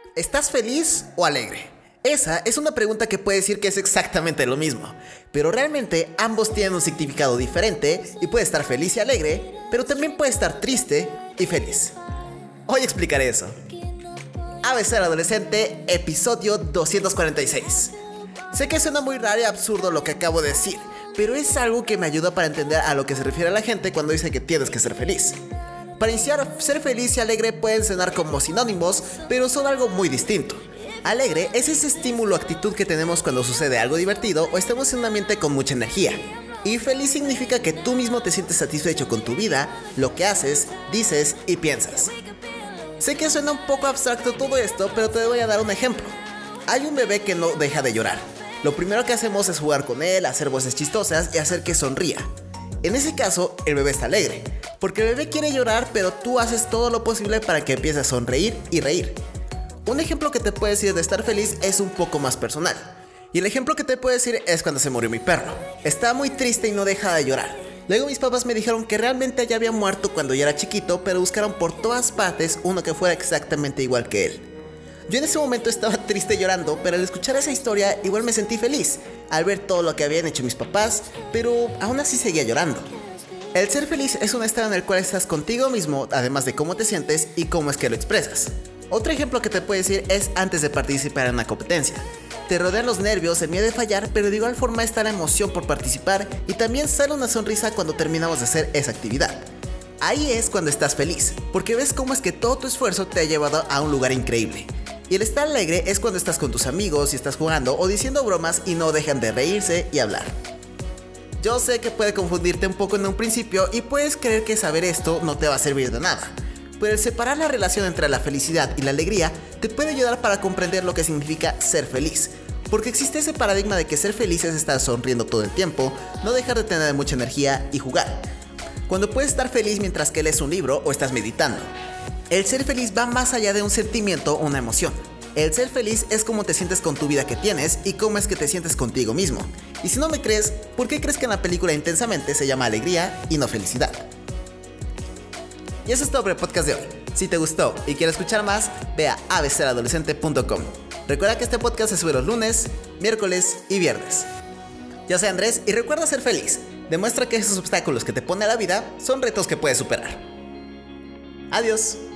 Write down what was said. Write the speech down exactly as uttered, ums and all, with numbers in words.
¿Estás feliz o alegre? Esa es una pregunta que puede decir que es exactamente lo mismo, pero realmente ambos tienen un significado diferente y puede estar feliz y alegre, pero también puede estar triste y feliz. Hoy explicaré eso. A B C del Adolescente, episodio doscientos cuarenta y seis. Sé que suena muy raro y absurdo lo que acabo de decir, pero es algo que me ayuda para entender a lo que se refiere la gente cuando dice que tienes que ser feliz. Para iniciar, ser feliz y alegre pueden sonar como sinónimos, pero son algo muy distinto. Alegre es ese estímulo o actitud que tenemos cuando sucede algo divertido o estamos en un ambiente con mucha energía. Y feliz significa que tú mismo te sientes satisfecho con tu vida, lo que haces, dices y piensas. Sé que suena un poco abstracto todo esto, pero te voy a dar un ejemplo. Hay un bebé que no deja de llorar. Lo primero que hacemos es jugar con él, hacer voces chistosas y hacer que sonría. En ese caso, el bebé está alegre, porque el bebé quiere llorar, pero tú haces todo lo posible para que empiece a sonreír y reír. Un ejemplo que te puedo decir de estar feliz es un poco más personal. Y el ejemplo que te puedo decir es cuando se murió mi perro. Estaba muy triste y no dejaba de llorar. Luego mis papás me dijeron que realmente ya había muerto cuando yo era chiquito, pero buscaron por todas partes uno que fuera exactamente igual que él. Yo en ese momento estaba triste llorando, pero al escuchar esa historia igual me sentí feliz, al ver todo lo que habían hecho mis papás, pero aún así seguía llorando. El ser feliz es un estado en el cual estás contigo mismo, además de cómo te sientes y cómo es que lo expresas. Otro ejemplo que te puedo decir es antes de participar en una competencia. Te rodean los nervios, el miedo de fallar, pero de igual forma está la emoción por participar y también sale una sonrisa cuando terminamos de hacer esa actividad. Ahí es cuando estás feliz, porque ves cómo es que todo tu esfuerzo te ha llevado a un lugar increíble. Y el estar alegre es cuando estás con tus amigos y estás jugando o diciendo bromas y no dejan de reírse y hablar. Yo sé que puede confundirte un poco en un principio y puedes creer que saber esto no te va a servir de nada. Pero el separar la relación entre la felicidad y la alegría te puede ayudar para comprender lo que significa ser feliz. Porque existe ese paradigma de que ser feliz es estar sonriendo todo el tiempo, no dejar de tener mucha energía y jugar. Cuando puedes estar feliz mientras que lees un libro o estás meditando. El ser feliz va más allá de un sentimiento o una emoción. El ser feliz es cómo te sientes con tu vida que tienes y cómo es que te sientes contigo mismo. Y si no me crees, ¿por qué crees que en la película Intensamente se llama alegría y no felicidad? Y eso es todo por el podcast de hoy. Si te gustó y quieres escuchar más, ve a a b c del adolescente punto com. Recuerda que este podcast se sube los lunes, miércoles y viernes. Yo soy Andrés y recuerda ser feliz. Demuestra que esos obstáculos que te pone a la vida son retos que puedes superar. Adiós.